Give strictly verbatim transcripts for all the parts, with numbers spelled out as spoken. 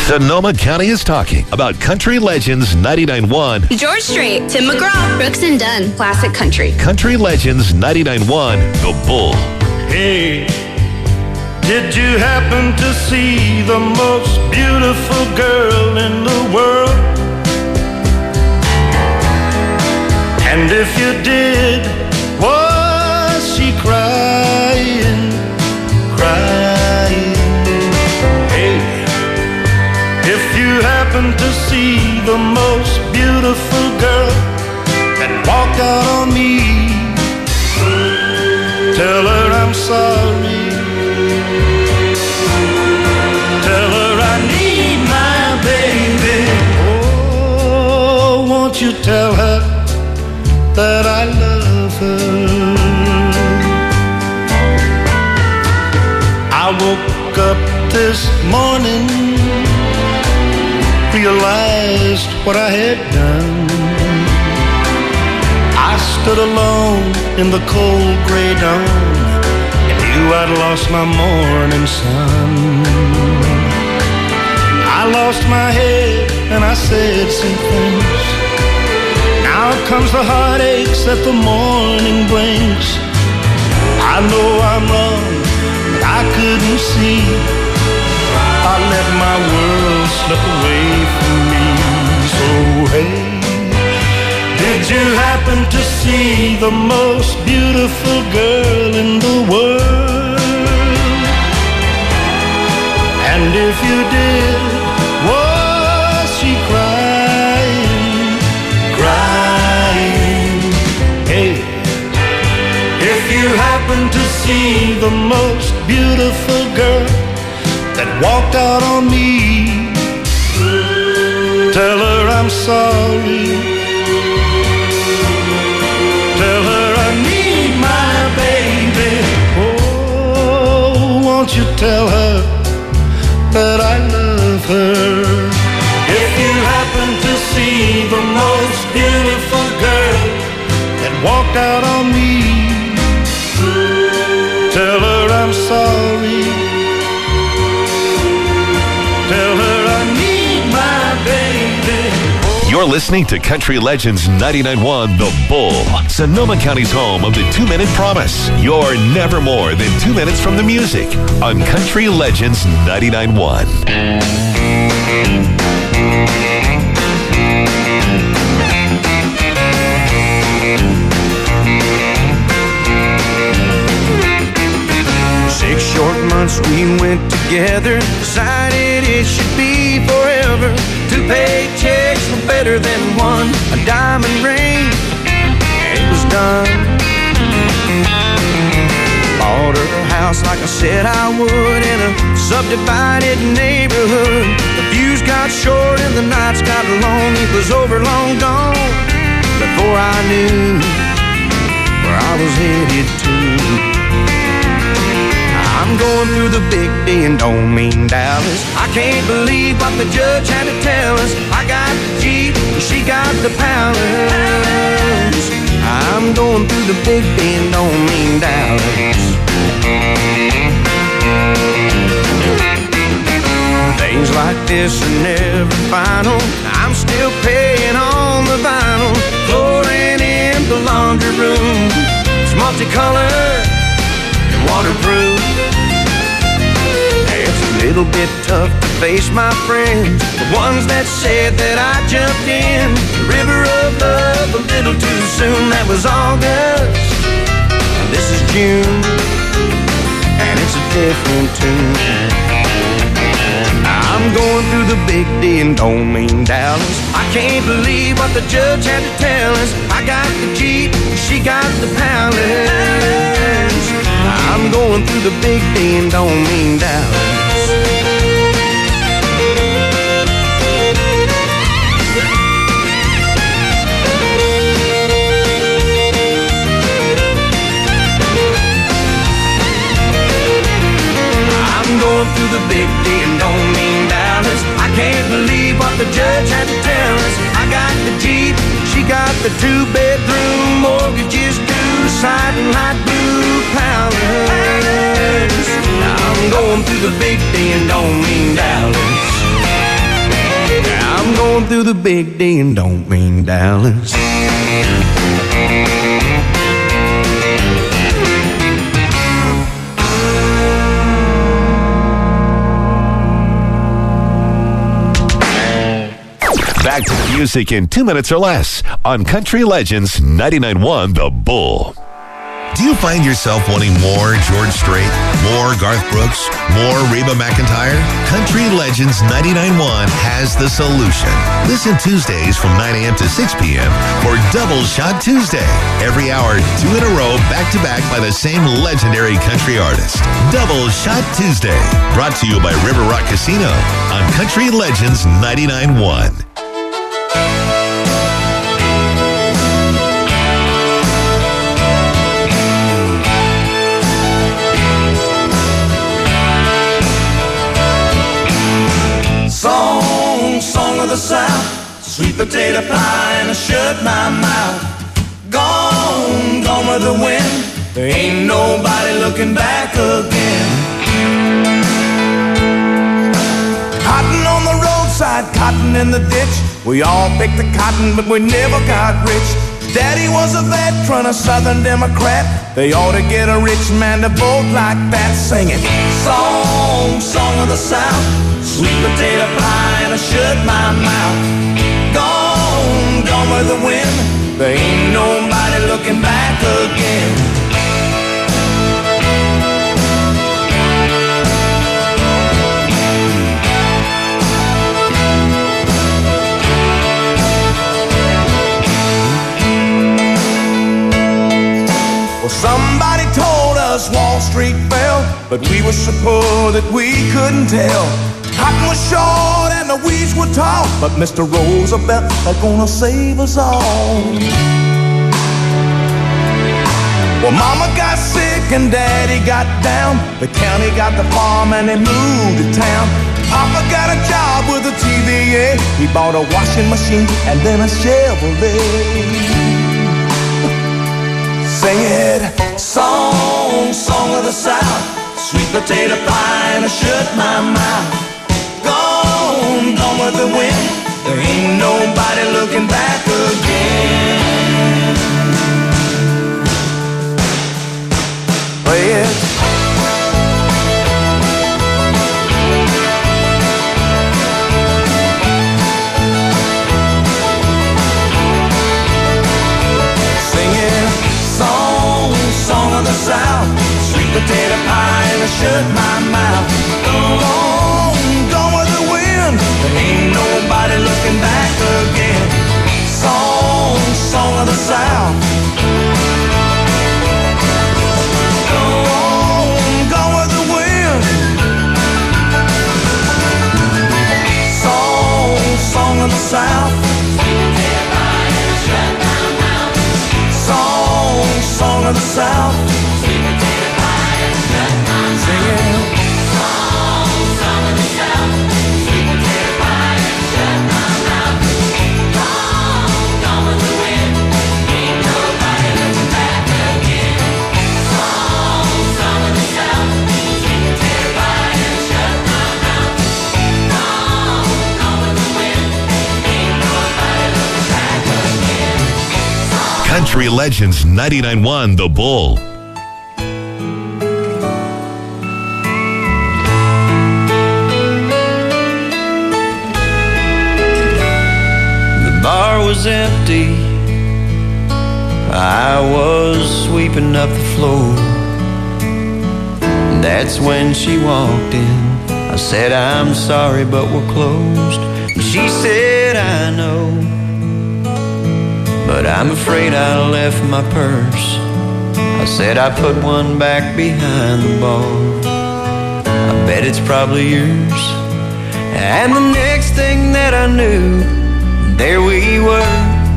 Sonoma County is talking about Country Legends ninety-nine point one. George Strait, Tim McGraw, Brooks and Dunn, Classic Country. Country Legends ninety-nine point one, The Bull. Hey, did you happen to see the most beautiful girl in the world? And if you did, was she crying, crying? Hey, if you happen to see the most beautiful girl that walked out on me, tell her I'm sorry. Tell her I need my baby. Oh, won't you tell her that I love her? I woke up this morning, realized what I had done. I stood alone in the cold gray dawn and knew I'd lost my morning sun. I lost my head and I said some things. Now comes the heartaches that the morning brings. I know I'm wrong, but I couldn't see. I let my world slip away from me. So hey, did you happen to see the most beautiful girl in the world? And if you did, was she crying, crying? Hey, if you happen to see the most beautiful girl that walked out on me, tell her I'm sorry. Tell her I need my baby. Oh, won't you tell her that I love her? If you happen to see the most beautiful girl that walked out on me, tell her I'm sorry. Tell her I need my baby. You're listening to Country Legends ninety-nine point one, The Bull, Sonoma County's home of the two-minute promise. You're never more than two minutes from the music on Country Legends ninety-nine point one. Six short months we went together, decided it should be forever. Two paychecks were better than one, a diamond ring, and it was done. Bought her a house like I said I would in a subdivided neighborhood. The views got short and the nights got long. It was over, long gone, before I knew where I was headed to. I'm going through the big D and don't mean Dallas. I can't believe what the judge had to tell us. I got the Jeep, she got the Palace. I'm going through the big D and don't mean Dallas. Things like this are never final. I'm still paying on the vinyl. Flooring in the laundry room, it's multicolored and waterproof. A little bit tough to face my friends, the ones that said that I jumped in the river of love a little too soon. That was August, this is June, and it's a different tune. I'm going through the big D and don't mean Dallas. I can't believe what the judge had to tell us. I got the Jeep, she got the Palace. I'm going through the big D and don't mean Dallas. I'm going through the big D and don't mean Dallas. I can't believe what the judge had to tell us. I got the Jeep, she got the two-bedroom, mortgages due, siding light blue Palace. I'm going through the big D and don't mean Dallas. to the big D and don't mean Dallas. Back to the music in two minutes or less on Country Legends ninety-nine point one The Bull. Do you find yourself wanting more George Strait, more Garth Brooks, more Reba McEntire? Country Legends ninety-nine point one has the solution. Listen Tuesdays from nine a.m. to six p.m. for Double Shot Tuesday. Every hour, two in a row, back to back by the same legendary country artist. Double Shot Tuesday, brought to you by River Rock Casino on Country Legends ninety-nine point one. Song, song of the South, sweet potato pie and I shut my mouth. Gone, gone with the wind, there ain't nobody looking back again. Cotton on the roadside, cotton in the ditch. We all picked the cotton, but we never got rich. Daddy was a veteran, a Southern Democrat. They ought to get a rich man to vote like that, singing song, song of the South, sweet potato pie and I shut my mouth. Gone, gone with the wind, there ain't nobody looking back again. Somebody told us Wall Street fell, but we were so poor that we couldn't tell. Cotton was short and the weeds were tall, but Mister Roosevelt is gonna save us all. Well, Mama got sick and Daddy got down. The county got the farm and they moved to town. Papa got a job with the T V A. He bought a washing machine and then a Chevrolet. Sing it, song, song of the South, sweet potato pie and I shut my mouth. Gone, gone with the wind, there ain't nobody looking back again. Play it. South, sweet potato pie and I shut my mouth. Gone, gone with the wind, there ain't nobody looking back again. Song, song of the South. Gone, gone with the wind. Song, song of the South. Sweet potato pie and I shut my mouth. Song, song of the South. Country Legends ninety-nine point one The Bull. The bar was empty, I was sweeping up the floor. That's when she walked in. I said, I'm sorry, but we're closed. And she said, I know, but I'm afraid I left my purse. I said I put one back behind the bar. I bet it's probably yours. And the next thing that I knew, there we were,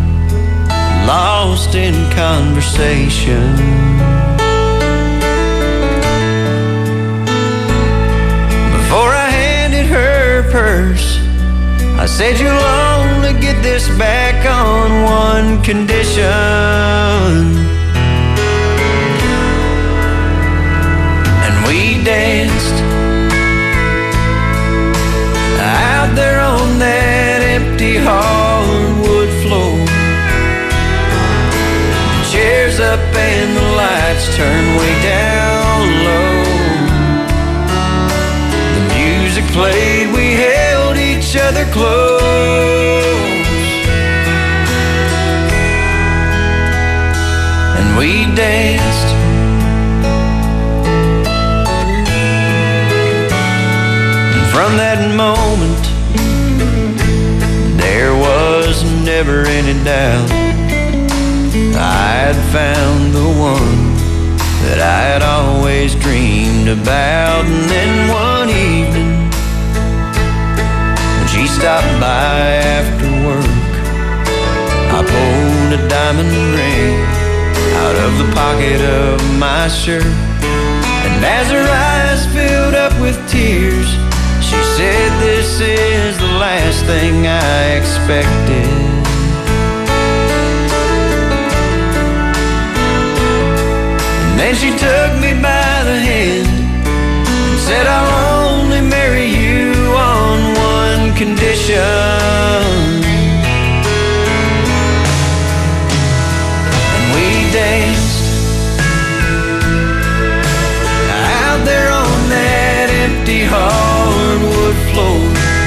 lost in conversation. Before I handed her purse, I said, you'll only get this back on one condition. And we danced out there on that empty hall. up and the lights turn way down low. The music played, we held each other close, and we danced. And from that moment, there was never any doubt I'd found the one that I had always dreamed about. And then one evening, when she stopped by after work, I pulled a diamond ring out of the pocket of my shirt. And as her eyes filled up with tears, she said, "This is the last thing I expected." And then she took me by the hand and said, "I'll only marry you on one condition." And we danced out there on that empty hardwood floor.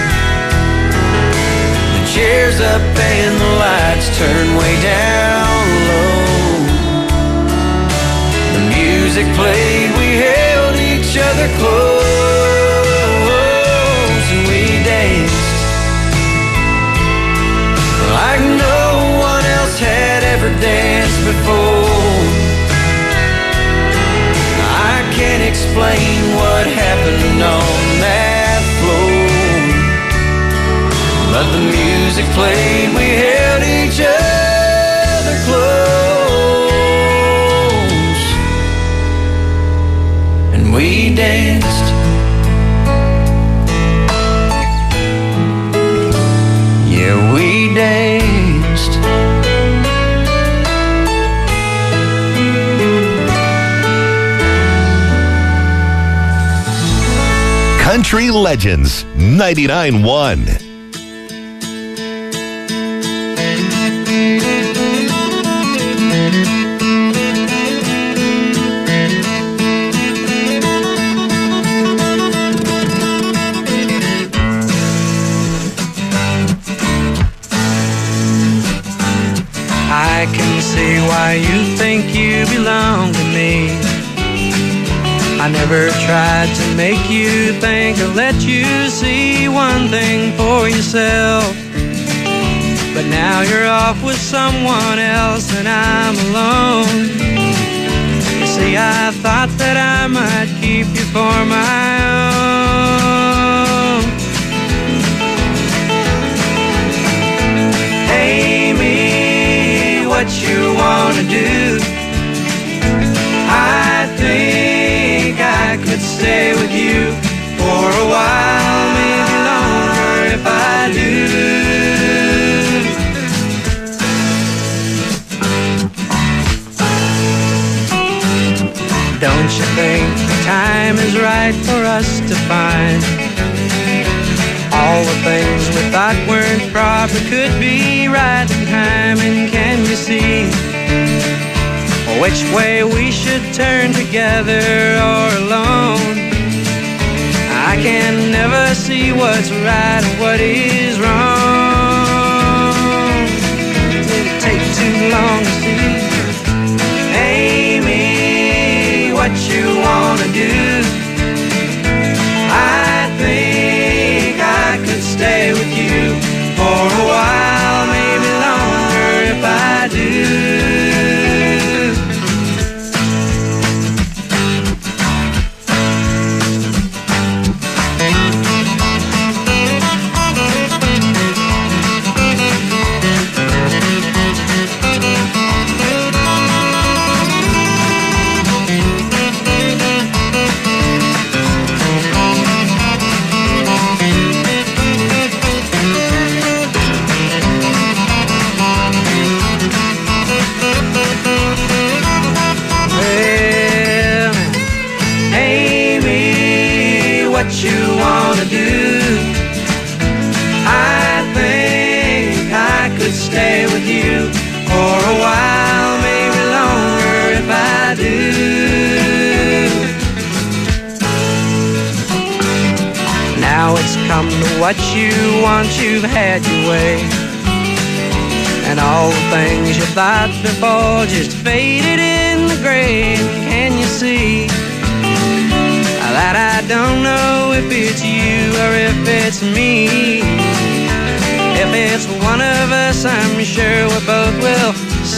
The chairs up and the lights turned way down low. The music played, we held each other close, and we danced like no one else had ever danced before. I can't explain what happened on that floor, but the music played, we held each other close, and we danced. Yeah, we danced. Country Legends ninety-nine point one. I can see why you think you belong to me. I never tried to make you think or let you see one thing for yourself. But now you're off with someone else and I'm alone. You see, I thought that I might keep you for my own. Amy, what you wanna do? I think I could stay with you for a while, maybe longer if I do. Don't you think the time is right for us to find all the things we thought weren't proper could be right in time? And can you see which way we should turn, together or alone? I can never see what's right and what is wrong. Did it take too long to see? Amy, what you wanna do? I think I could stay with you for a while, maybe longer if I do. what you want, you've had your way. And all the things you thought before just faded in the grave. Can you see that I don't know if it's you or if it's me? If it's one of us, I'm sure we both will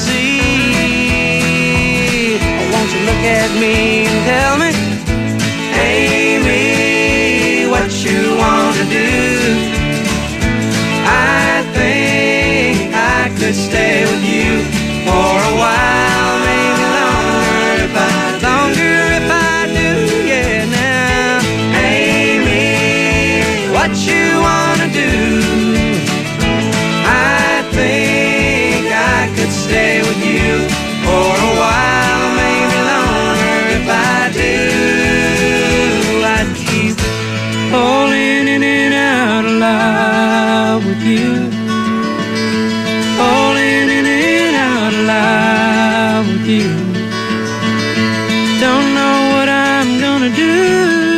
see. Won't you look at me and tell me, Amy, what you want to do? I think I could stay with you for a while, maybe longer if I, longer if I do, yeah. Now, Amy, what you want to do? I think I could stay with you for a while, maybe longer if I do. I'd keep falling in and out of love with you, falling in and out of love with you. Don't know what I'm gonna do.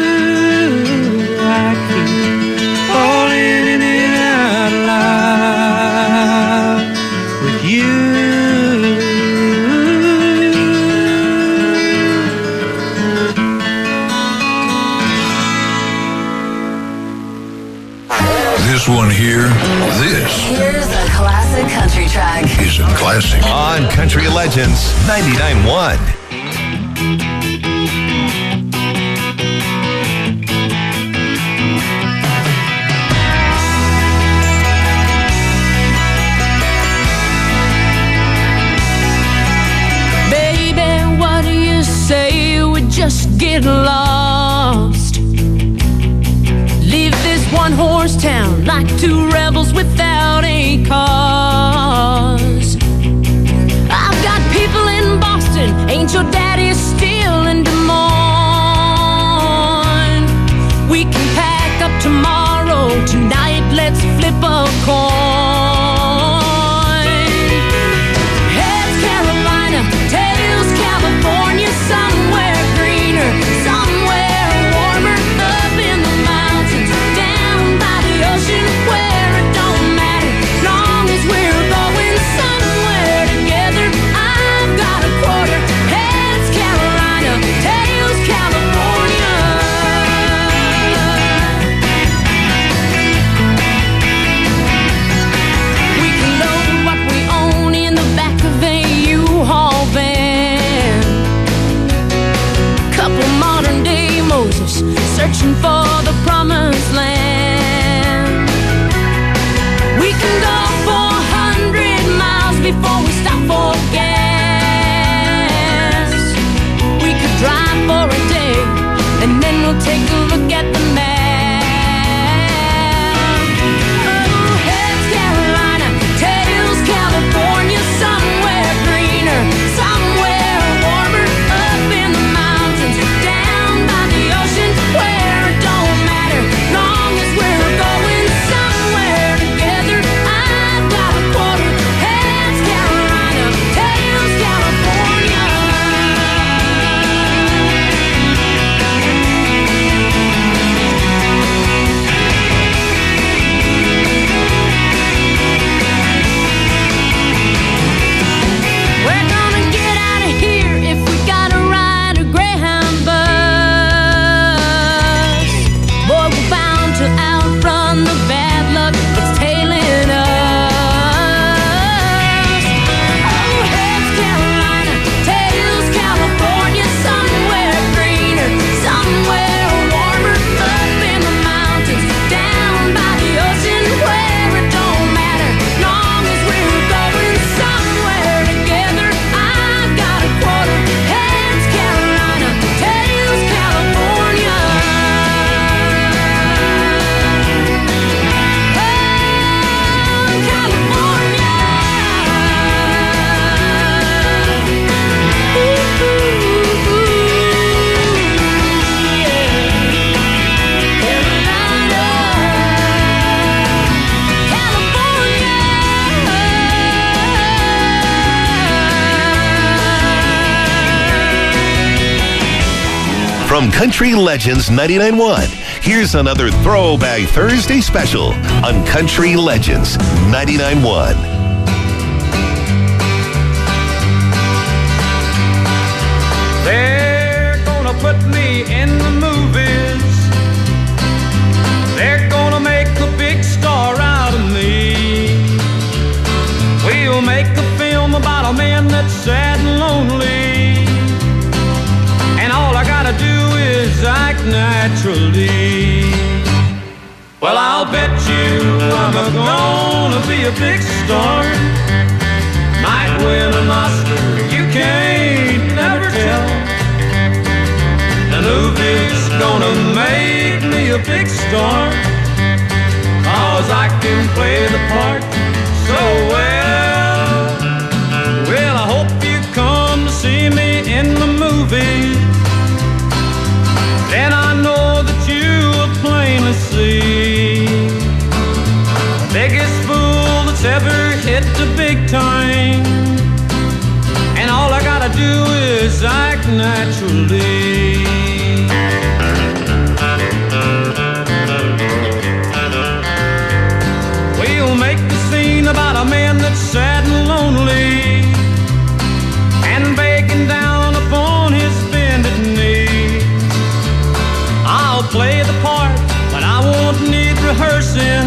I keep falling in and out of love with you. This one here, this Here's a classic country track. is a classic. On Country Legends ninety-nine point one. Baby, what do you say we just get lost? Leave this one horse town like two rebels without a cause. I've got people in Boston, ain't your daddy still in Des Moines? We can pack up tomorrow, tonight let's flip a coin. Heads Carolina, tails California, somewhere greener, somewhere warmer, up in the mountains, down by the ocean, where it don't matter, long as we're going somewhere together. I've got a quarter. Heads Carolina, tails California. We can load what we own in the back of a U-Haul van. Couple modern day Moses searching for the promised land. We can go four hundred miles before we stop for gas. We could drive for a day and then we'll take a look at the map. Oh, heads Carolina, tails California, somewhere greener, somewhere warmer, up in the mountains, down by the ocean, where it don't matter, long as we're going somewhere together. I've got a quarter. Heads Carolina, tails California. We're gonna get out of here if we gotta ride a Greyhound bus. Boy, we're bound to outrun the bad luck that's tailing us. Oh, heads Carolina, tails California, somewhere greener, somewhere warmer, up in the mountains, down by the ocean, where it don't matter, long as we're going somewhere together. I've got a quarter. Heads Carolina, tails California. Oh, California. Ooh, ooh, ooh, yeah. Carolina, California. From Country Legends ninety-nine point one, Here's another Throwback Thursday special on Country Legends ninety-nine point one. They're gonna put me in the movies. They're gonna make a big star out of me. We'll make a film about a man that's sad and lonely, and all I gotta do is act naturally. Well, I'll bet you I'm gonna be a big star. Might win an Oscar, you can't never tell. The movie's gonna make me a big star, 'cause I can play the part so well. Well, I hope you come to see me in the movie. Then I know that you will plainly see the biggest fool that's ever hit the big time, and all I gotta do is act naturally. We'll make the scene about a man that's sad and lonely, and begging down upon his bended knee. I'll play the part, but I won't need rehearsing.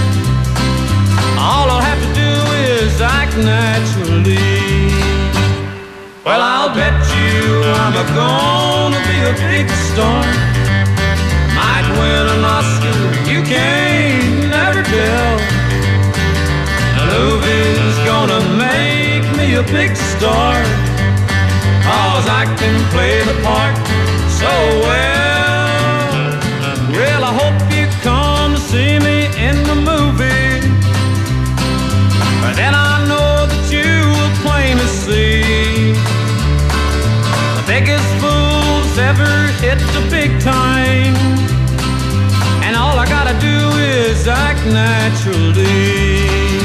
All I'll have to do is act naturally. Well, I'll bet you I'm a gonna be a big star. Might win an Oscar, you can't never tell. The movie's gonna make me a big star, 'cause I can play the part so well. Well, I hope you come to see me in the movie. But then I know that you will plainly see the biggest fools ever hit the big time, and all I gotta do is act naturally.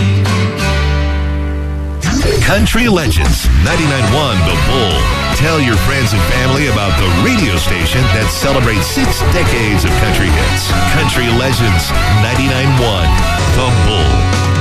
Country Legends ninety-nine point one The Bull. Tell your friends and family about the radio station that celebrates six decades of country hits. Country Legends ninety-nine point one The Bull.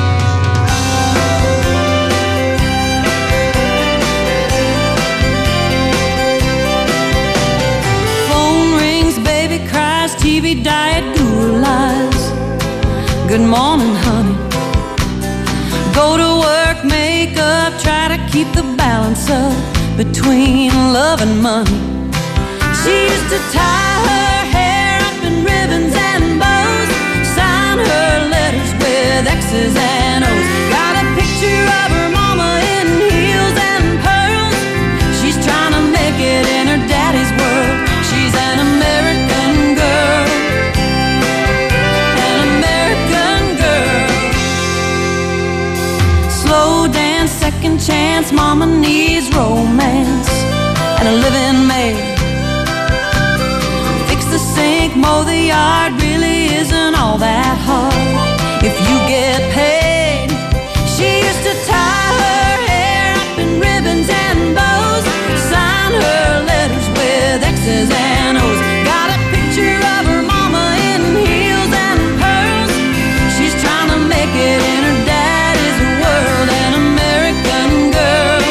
Phone rings, baby cries, T V diet, Google lies. Good morning, honey. Go to work, make up, try to keep the balance up between love and money. She used to tie her hair up in ribbons and bows, sign her letters with X's and O's. Got a picture of her mama in heels and pearls. She's trying to make it in her daddy's world. She's an American girl, an American girl. Slow dance, second chance, mama needs romance and a living maid. Fix the sink, mow the yard, really isn't all that hard if you get paid. She used to tie her hair up in ribbons and bows, sign her letters with X's and O's. Got a picture of her mama in heels and pearls. She's trying to make it in her daddy's world. An American girl,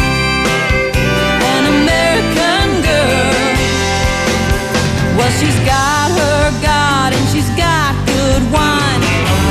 an American girl. Well, she's got her God and she's got good wine, a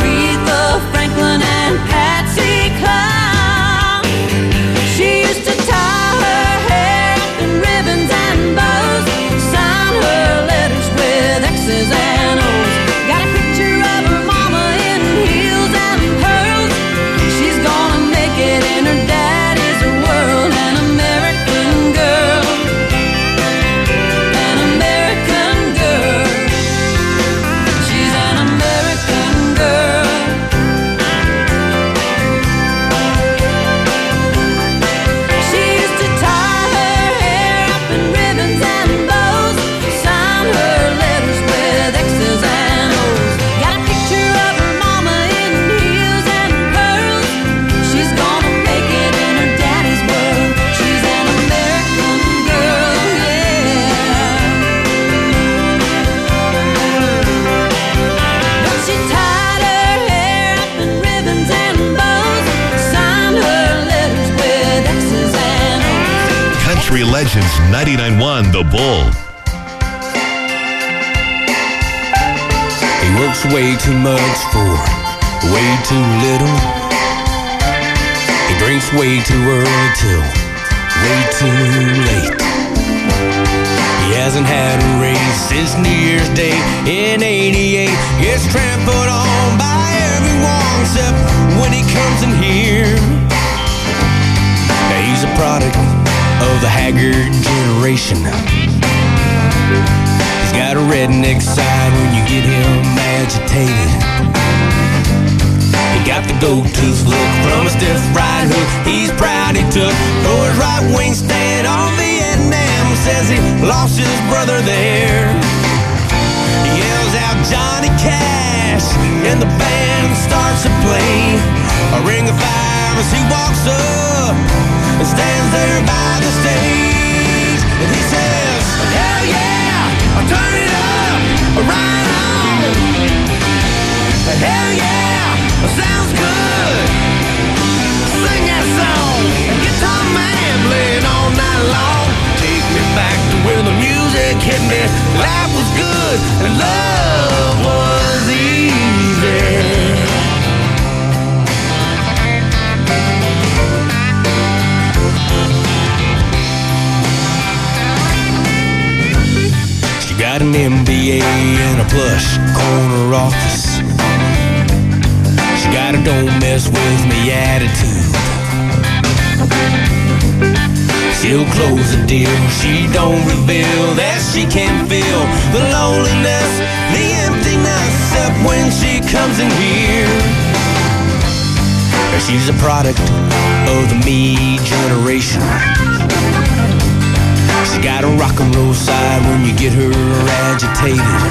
Legends ninety-nine one The Bull. He works way too much for way too little. He drinks way too early till way too late. He hasn't had a raise since New Year's Day in eighty-eight. Gets trampled on by everyone except when he comes in here. Now he's a product of the haggard generation. He's got a redneck side when you get him agitated. He got the gold-tooth look from a stiff right hook he's proud he took. Though his right wing stand on Vietnam, says he lost his brother there. He yells out Johnny Cash and the band starts to play. A ring of fire as he walks up and stands there by the stage. And he says, hell yeah, I'll turn it up, right on. Hell yeah, sounds good. Sing that song, guitar man playing all night long. Take me back to where the music hit me. Life was good and love was easy. She got an M B A and a plush corner office. She got a don't mess with me attitude. She'll close the deal, she don't reveal that she can feel the loneliness, the emptiness up when she comes in here. She's a product of the me generation. She got a rock and roll side when you get her agitated.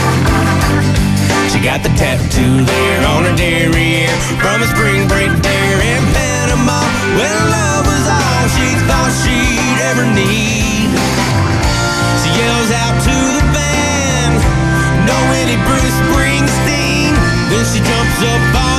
She got the tattoo there on her derriere from a spring break there in Panama, when love was all she thought she'd ever need. She yells out to the band, no any Bruce Springsteen. Then she jumps up on